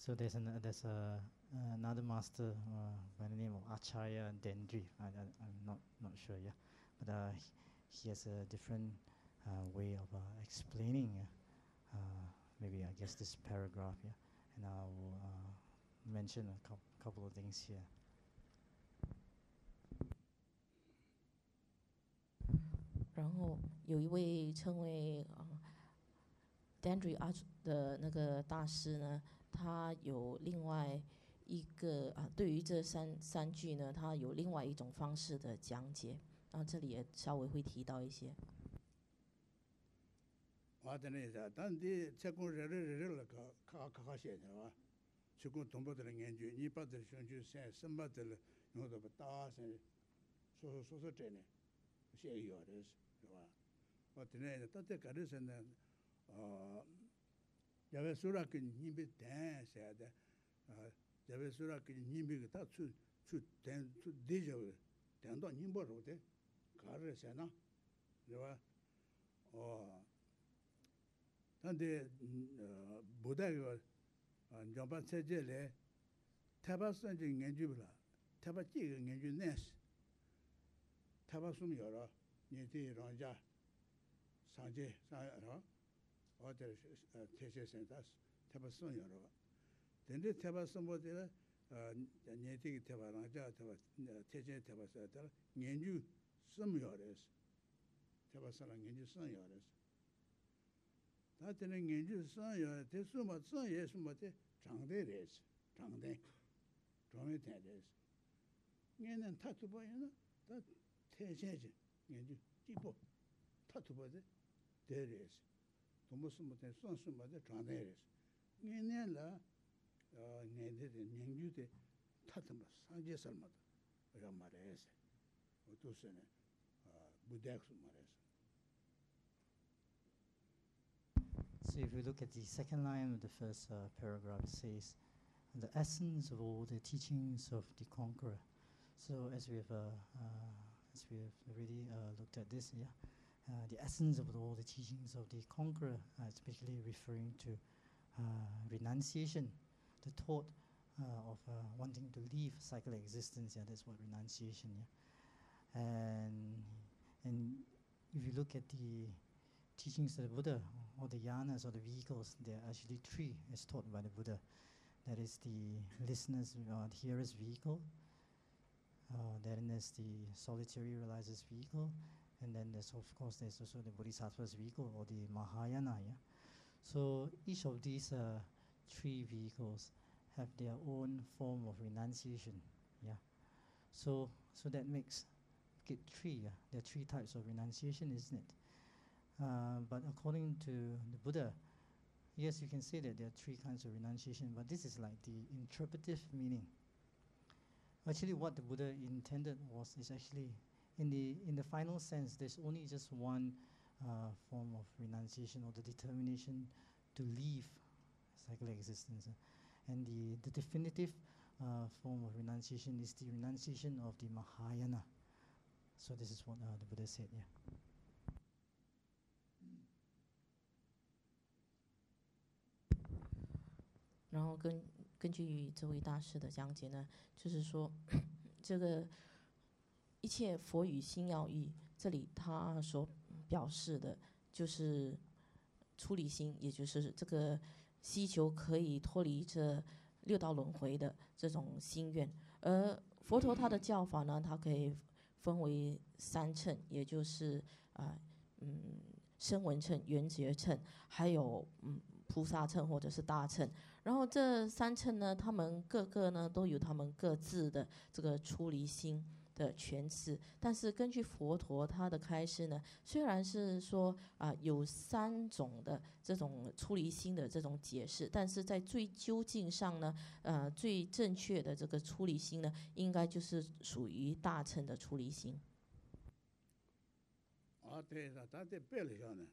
So there's another master by the name of Acharya Dendri. I'm not sure, yeah, but he has a different way of explaining. Maybe I guess this paragraph, yeah, and I will mention a couple of things here. 然后有一位称为Dendri 的那个大师呢，他有另外一个对于这三句呢，他有另外一种方式的讲解。然后这里也稍微会提到一些。 但是这个人了卡写的吧，这个东北的研究，你把这选举三什么的了，用这个大声说真的，写有的是吧？我的呢，到这个的时呢，要不说那个你别单写的，要不说那个你别他出单出地上单到你不说的，卡着写呢，是吧？但是不带个你把这些来，他把甚至研究不了，他把这个研究难死，他把什么有了，你得让家上街上了，或者是这些现在他把什么有了，但是他把什么的了，你这个他把让家他把这些他把啥的研究什么有的是，他把啥研究什么有的是。他这个研究生呀，这什么生也什么的，长得的是，长得，专门谈的是。俺那他做不样呢，他太先进，研究进步，他做不的，得的是，多么什么的，算什么的，长得的是。俺那了，俺的研究的，他怎么上街什么的，要么的是，我都是呢，不带什么的是。 So if we look at the second line of the first paragraph, it says, the essence of all the teachings of the conqueror. So as we have already looked at this, yeah, the essence of all the teachings of the conqueror, especially referring to renunciation, the thought of wanting to leave cyclic existence. Yeah, that's what renunciation. Yeah, and if you look at the teachings of the Buddha, or the yanas, or the vehicles, there are actually three as taught by the Buddha. That is the listener's, the hearer's vehicle, then there's the solitary realizer's vehicle, and then there's also the Bodhisattva's vehicle, or the Mahayana. Yeah? So each of these three vehicles have their own form of renunciation. Yeah. So that makes it three. Yeah? There are three types of renunciation, isn't it? But according to the Buddha, yes, you can say that there are three kinds of renunciation, but this is like the interpretive meaning. Actually, what the Buddha intended is actually, in the final sense, there's only just one form of renunciation, or the determination to leave cyclic existence. And the definitive form of renunciation is the renunciation of the Mahayana. So this is what the Buddha said, yeah. 然后根据这位大师的讲解呢，就是说这个一切佛语心要义，这里他所表示的就是出离心，也就是这个希求可以脱离这六道轮回的这种心愿。而佛陀他的教法呢，它可以分为三乘，也就是声闻乘、缘觉乘，还有菩萨乘或者是大乘。然后这三乘呢，他们各个呢都有他们各自的这个出离心的诠释，但是根据佛陀他的开示呢，虽然是说有三种的这种出离心的这种解释，但是在最究竟上呢，最正确的这个出离心呢，应该就是属于大乘的出离心。 对了，他在背了上呢，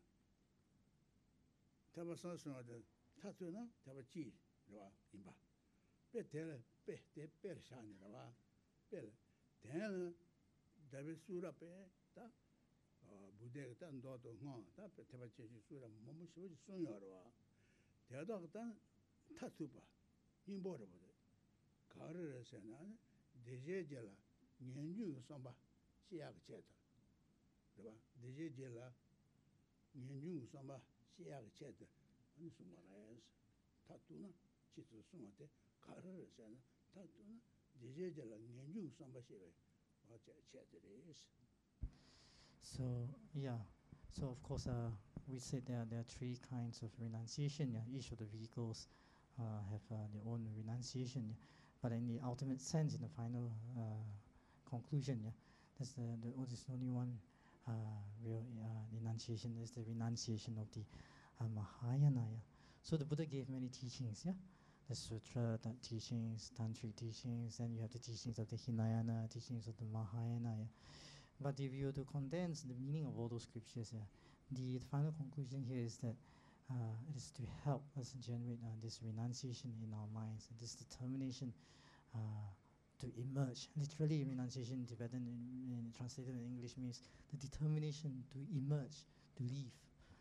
他把上说的，他说呢，他把记是吧？明白？别带了，背了下呢，是吧？背了。但呢，特别输了呗，他不得单多都好，他特别继续输了，我们说是重要的吧？得到但他输吧， 인보를 보대. 가르를 세나 대제제라 년중 선바 시야가 제다.对吧? 대제제라 년중 선바 시야가 제다. 아니 숨말아야지. 다투나 지도 숨한테 가르를 세나 다투나 대제제라 년중 선바 시야 어제 제들이스. So yeah, so of course we said there are three kinds of renunciation. Yeah? Each of the vehicles have their own renunciation. Yeah? But in the ultimate sense, in the final conclusion, yeah, there's only one real renunciation. Is the renunciation of the Mahayana. Yeah? So the Buddha gave many teachings. Yeah, the sutra teachings, tantric teachings, and you have the teachings of the Hinayana, teachings of the Mahayana. Yeah? But if you were to condense the meaning of all those scriptures, yeah, the final conclusion here is that it is to help us generate this renunciation in our minds, this determination to emerge. Literally, renunciation in Tibetan, translated in English, means the determination to emerge, to leave.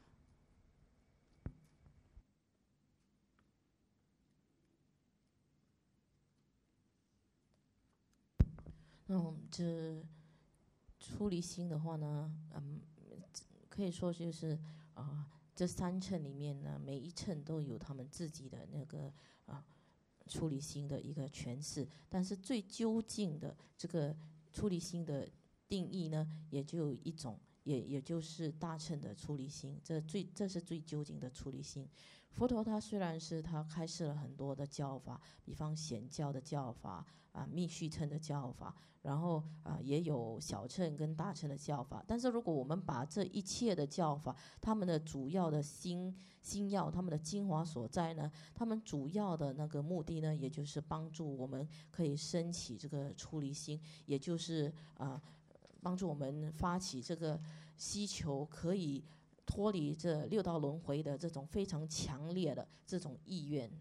这出离心的话呢，可以说就是这3乘里面呢，每一乘都有他们自己的那个出离心的一个诠释，但是最究竟的这个出离心的定义呢，也就有一种，也就是大乘的出离心，这是最究竟的出离心。佛陀他虽然是他开示了很多的教法，比方显教的教法密续乘的教法，然后也有小乘跟大乘的教法，但是如果我们把这一切的教法，他们的主要的心要，他们的精华所在呢，他们主要的那个目的呢，也就是帮助我们可以升起这个出离心，也就是帮助我们发起这个希求可以脱离这6道轮回的这种非常强烈的这种意愿。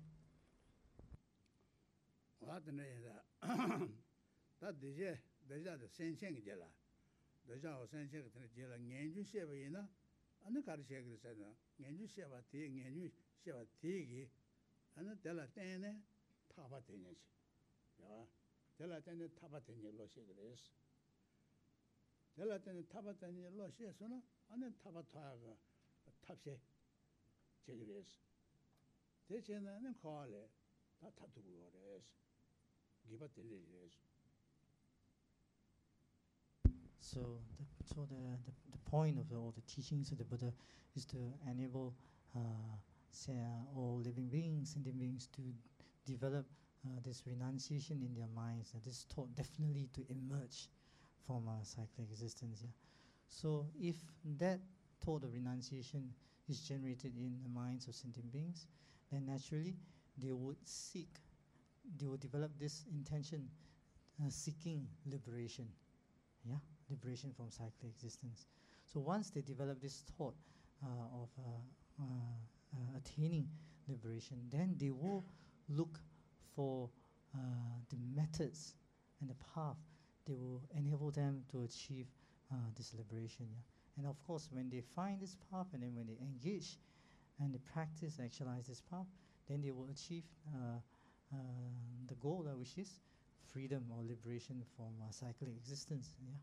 我的那个，他这的先线个了，这下我先线个他了，研究写为呢，那搞的写个是呢，研究写法题，研究写法题个，那得了等呢，他把等进去，对吧？得了等呢，他把等进落写个的是，得了等呢，他把等进落写说呢，那他把他个他写，这个的是，这些呢，那考来，他读过的是。 So the point of all the teachings of the Buddha is to enable all living beings, sentient beings, to develop this renunciation in their minds, and this thought definitely to emerge from cyclic existence. Yeah? So if that thought of renunciation is generated in the minds of sentient beings, then naturally they would develop this intention, seeking liberation, liberation from cyclic existence. So once they develop this thought of attaining liberation, then they will look for the methods and the path that will enable them to achieve this liberation. Yeah? And of course, when they find this path and then when they engage and they practice, actualize this path, then they will achieve the goal, which is freedom or liberation from cyclic existence. Yeah.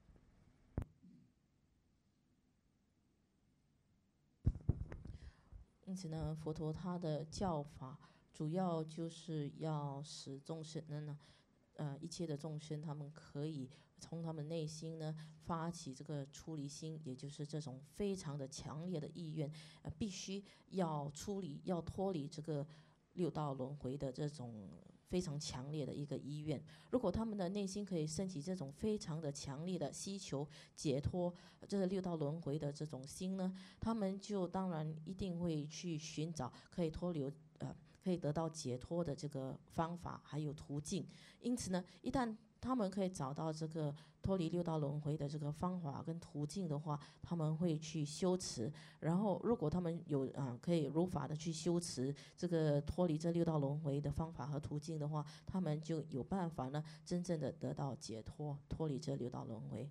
因此呢，佛陀他的教法主要就是要使众生呢，一切的众生他们可以从他们内心呢发起这个出离心，也就是这种非常的强烈的意愿，必须要脱离这个6道轮回的这种非常强烈的一个意愿。如果他们的内心可以升起这种非常的强烈的希求解脱这6道轮回的这种心呢，他们就当然一定会去寻找可以可以得到解脱的这个方法还有途径。因此呢，一旦他们可以找到这个脱离6道轮回的这个方法跟途径的话，他们会去修持。然后，如果他们有可以如法的去修持这个脱离这6道轮回的方法和途径的话，他们就有办法呢，真正的得到解脱，脱离这6道轮回。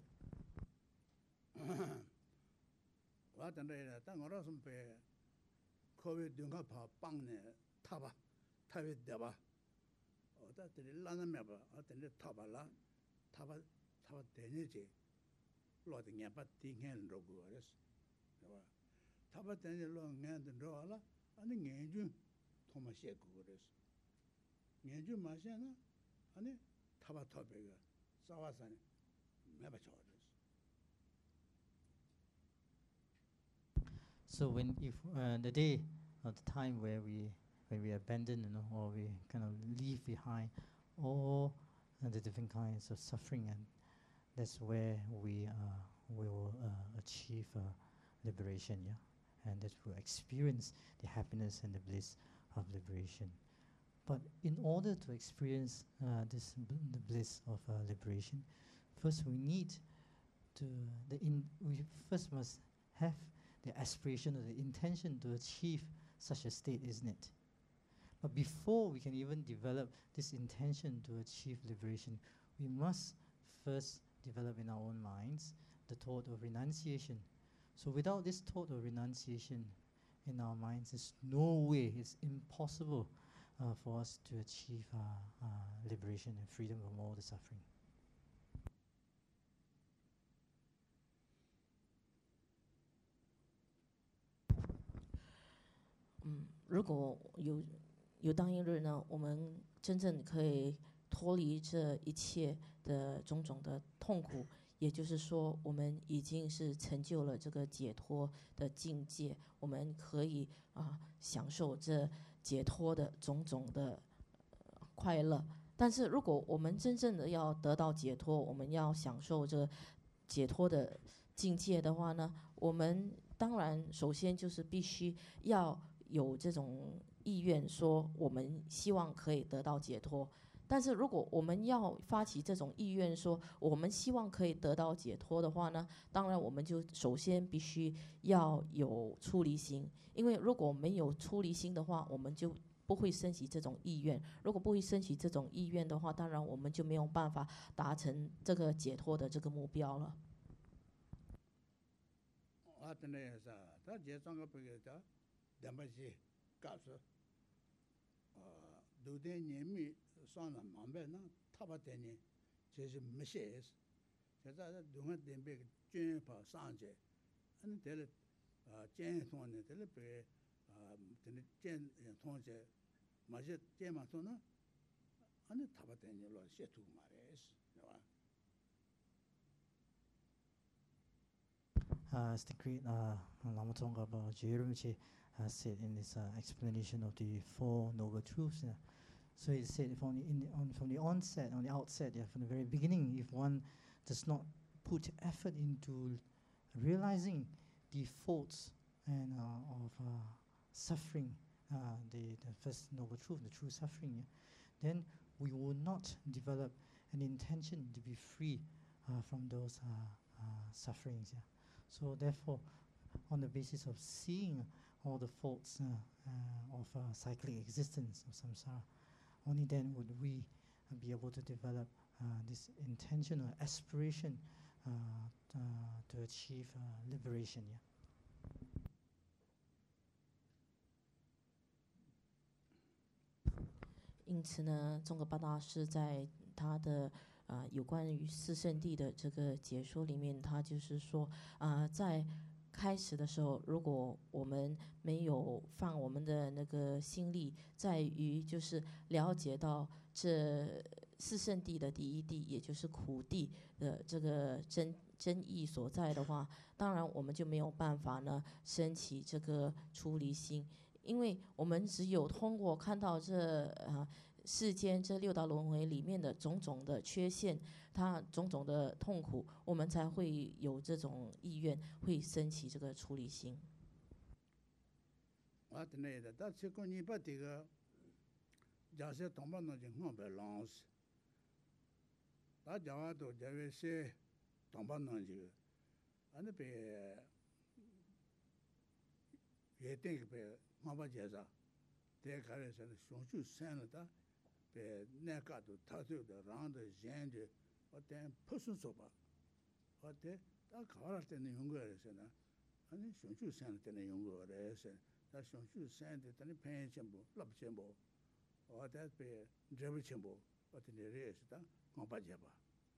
我等着，但我那时候被COVID 2个跑帮呢，他吧，他会对吧？ 어다 들이 라나메 봐. 어떤데 타발라. 타바 되네지. 로드 냐바 띵hen 로고 그랬어. 봐. 타바 되네 로 냐데 로라. 아니 녜주 토마시에 그랬어. 녜주 마시나 아니 타바 타베가 싸와서네. 매바 쳐졌어. So if the day or the time where when we abandon, or we kind of leave behind all the different kinds of suffering, and that's where we will achieve liberation, and that will experience the happiness and the bliss of liberation. But in order to experience the bliss of liberation, first we need we first must have the aspiration or the intention to achieve such a state, isn't it? But before we can even develop this intention to achieve liberation, we must first develop in our own minds the thought of renunciation. So without this thought of renunciation in our minds, there's no way, it's impossible for us to achieve liberation and freedom from all the suffering. 如果有当一日呢，我们真正可以脱离这一切的种种的痛苦，也就是说，我们已经是成就了这个解脱的境界，我们可以享受这解脱的种种的快乐。但是如果我们真正的要得到解脱，我们要享受这解脱的境界的话呢，我们当然首先就是必须要有这种意愿，说我们希望可以得到解脱。但是如果我们要发起这种意愿，说我们希望可以得到解脱的话呢，当然我们就首先必须要有出离心，因为如果没有出离心的话，我们就不会升起这种意愿。如果不会升起这种意愿的话，当然我们就没有办法达成这个解脱的这个目标了。 담바지 가서 도대 님이 선나 만배나 타바되니 제시 메시스 제가 동안 덴베 쩨파 상제 아니 될 쩨 통네 될베 되니 쩨 통제 마제 쩨만 통나 아니 타바되니로 셰투 말레스 As the great Lama Tsongkhapa Rinpoche said in this explanation of the Four Noble Truths. So he said from the outset, from the very beginning, if one does not put effort into realizing the faults and of suffering, the first noble truth, the true suffering, then we will not develop an intention to be free from those sufferings. So therefore, on the basis of seeing all the faults of cyclic existence of samsara, only then would we be able to develop this intention or aspiration to achieve liberation. 因此呢，宗喀巴大师在他的有关于四圣谛的这个解说里面，他就是说在开始的时候，如果我们没有放我们的那个心力在于就是了解到这四圣谛的第一谛，也就是苦谛的这个真意所在的话，当然我们就没有办法呢升起这个出离心，因为我们只有通过看到这世间这六道轮回里面的种种的缺陷，它种种的痛苦，我们才会有这种意愿，会升起这个出离心。 我的那的，但是讲你把这个，假设同伴那就很balance，大家都在为些同伴那就，那边也得被我把介绍，这开始是双手散了的。被那个都他就的让的人的，我等不顺手吧，我等他考了等那用过的是呢，你双手散了等那用过的是，他双手散的等你偏全部拉不全部， 어때 배 제부 첨부 어떤 일이 있다 공부해 봐.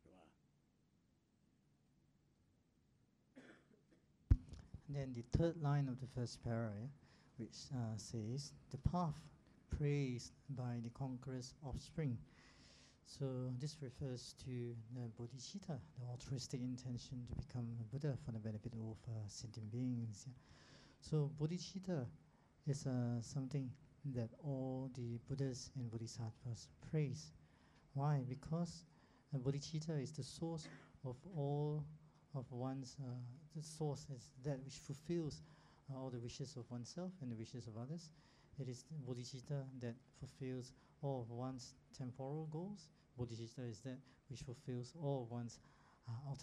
And then the third line of the first para, which says, the path praised by the conqueror's offspring. So this refers to the bodhicitta, the altruistic intention to become a Buddha for the benefit of sentient beings. Yeah. So bodhicitta is something that all the Buddhas and Bodhisattvas praise. Why? Because bodhicitta is the source of all of one's, the source is that which fulfills all the wishes of oneself and the wishes of others. It is bodhicitta that fulfills all of one's temporal goals. Bodhicitta is that which fulfills all of one's